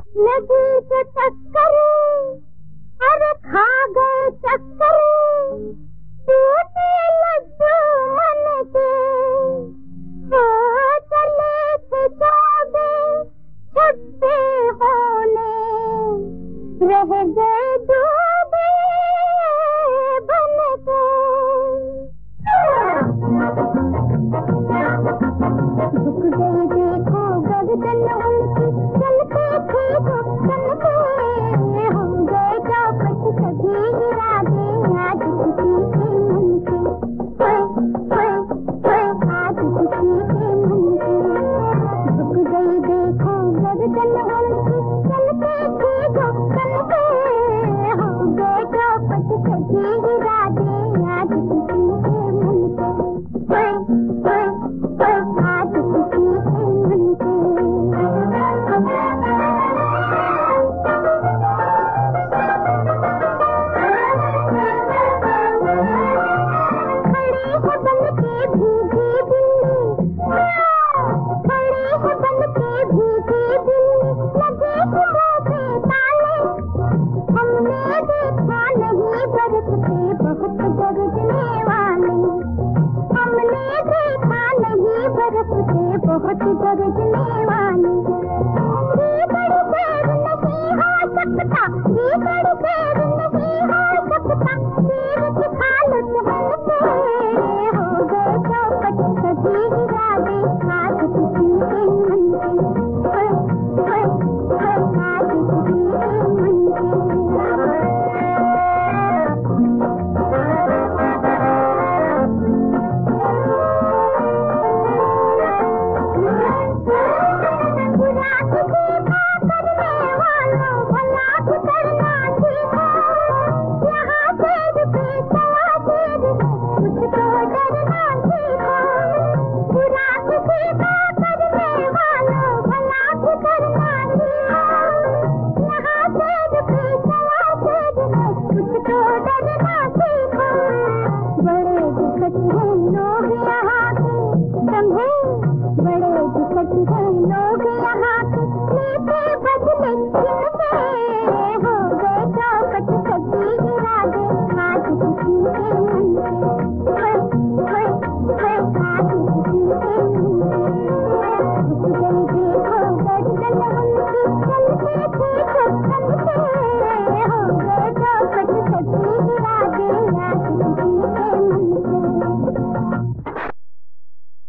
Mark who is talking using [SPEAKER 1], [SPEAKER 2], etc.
[SPEAKER 1] लगी तो टक्कर, अरे खा गए चक्कर, टूटे लड्डू मन के, हो चले थे जागे छुट्टे होने, रह गए डूबे बन के। झुक गई देखो गर्दन उनकी, चलते थे धड़कन पे, हो गए चौपट सभी इरादे आज किसी के मन के, आज किसी के मन के। झुक गई देखो गर्दन